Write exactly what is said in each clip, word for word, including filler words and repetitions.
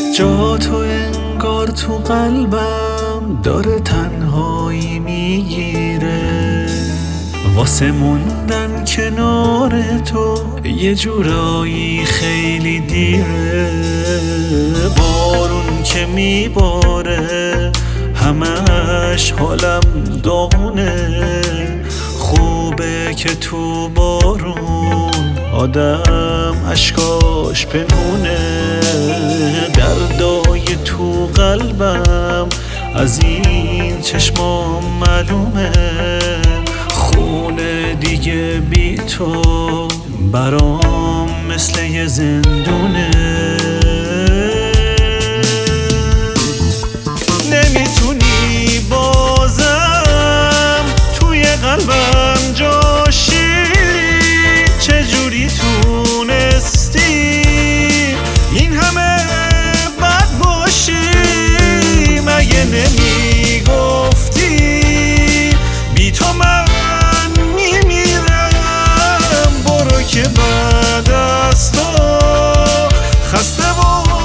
جا تو انگار تو قلبم داره تنهایی میگیره، واسه موندن کنار تو یه جورایی خیلی دیره. بارون که میباره همش حالم داغونه، خوبه که تو بارون آدم اشکاش پنهونه. دردای تو قلبم از این چشمام معلومه، خونه دیگه بی تو برام مثل یه زندونه. نمیتونی بازم توی قلبم جاشی، چجوری تونستی این همه بد باشی؟ مگه نمیگفتی بی تو من میمیرم؟ برو که بعد از تو خسته و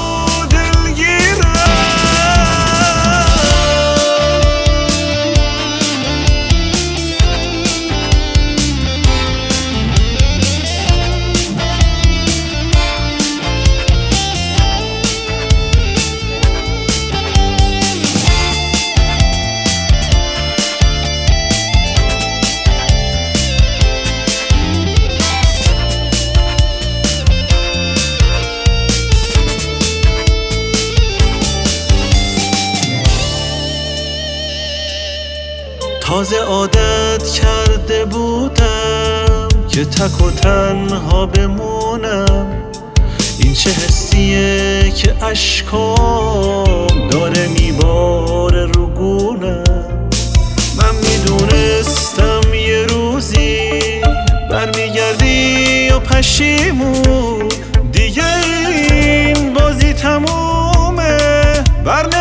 تازه عادت کرده بودم که تک و تنها بمونم. این چه حسیه که اشکام داره میباره رو گونم. من میدونستم یه روزی برمیگردی و پشیمون، دیگه این بازی تمومه. بر